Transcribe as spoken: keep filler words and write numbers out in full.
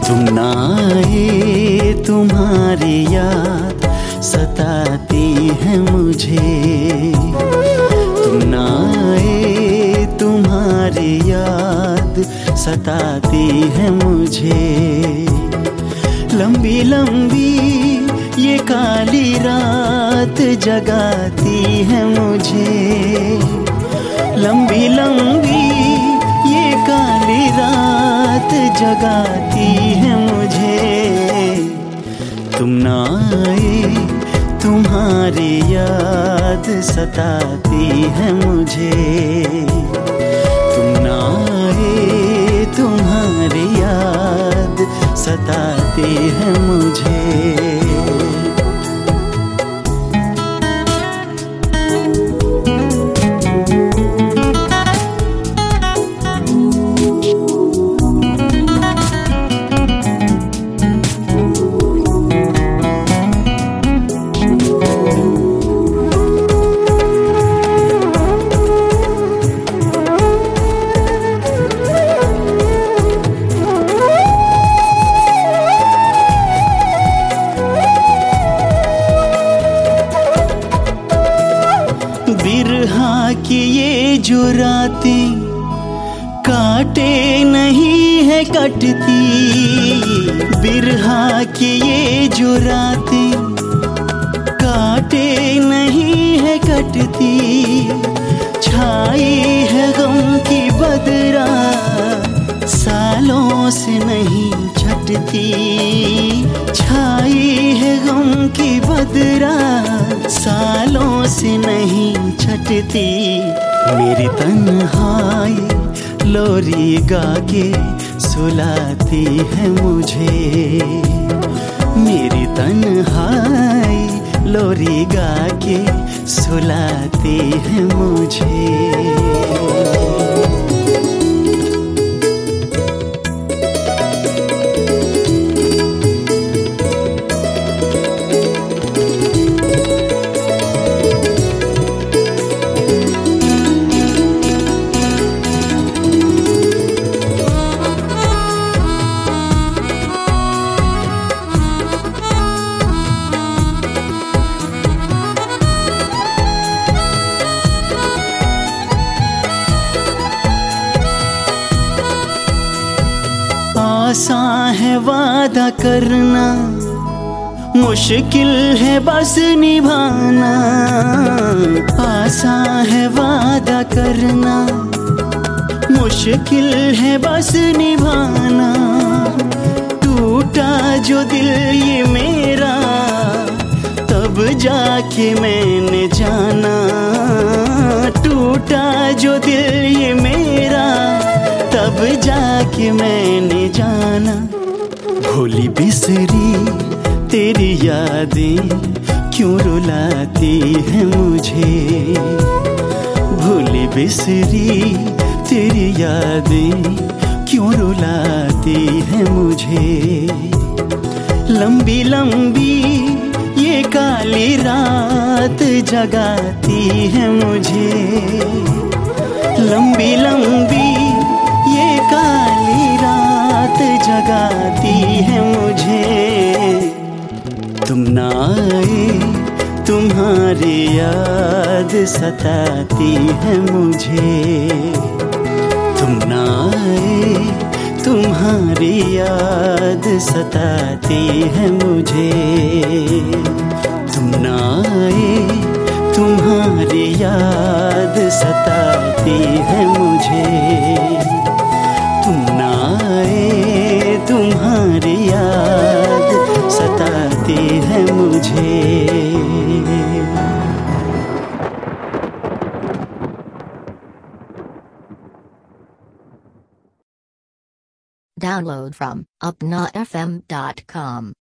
तुम ना आए तुम्हारी याद सताती है मुझे, तुम ना आए तुम्हारी याद सताती है मुझे। लंबी लंबी ये काली रात जगाती है मुझे, लंबी लंबी ये काली रात जगाती है मुझे। तुम ना आए तुम्हारी याद सताती है मुझे, तुम ना आए तुम्हारी याद सताती है मुझे। बिरहा की ये जो रातें काटे नहीं है कटती, बिरहा की ये जो रातें काटे नहीं है कटती। छाई है गम की बदरा सालों से नहीं छटती, छाई है गम की बदरा सालों से नहीं छटती। मेरी तन्हाई लोरी गा के सुलाती है मुझे, मेरी तन्हाई लोरी गा के सुलाती है मुझे। आसान है वादा करना, मुश्किल है बस निभाना। आसान है वादा करना, मुश्किल है बस निभाना। टूटा जो दिल ये मेरा तब जाके मैंने जाना, टूटा जो दिल ये मेरा तब जाके मैंने जाना। भूली बिसरी तेरी यादें क्यों रुलाती है मुझे, भूली बिसरी तेरी यादें क्यों रुलाती है मुझे। लंबी लंबी ये काली रात जगाती है मुझे, लंबी लंबी ये काली रात जगाती है मुझे। तुम ना आए तुम्हारी याद सताती है मुझे, तुम ना आए तुम्हारी याद सताती है मुझे। तुम ना आए तुम्हारी याद सताती है मुझे, तुम ना आए तुम्हारी याद सताती है मुझे। Download from upnotfm dot com.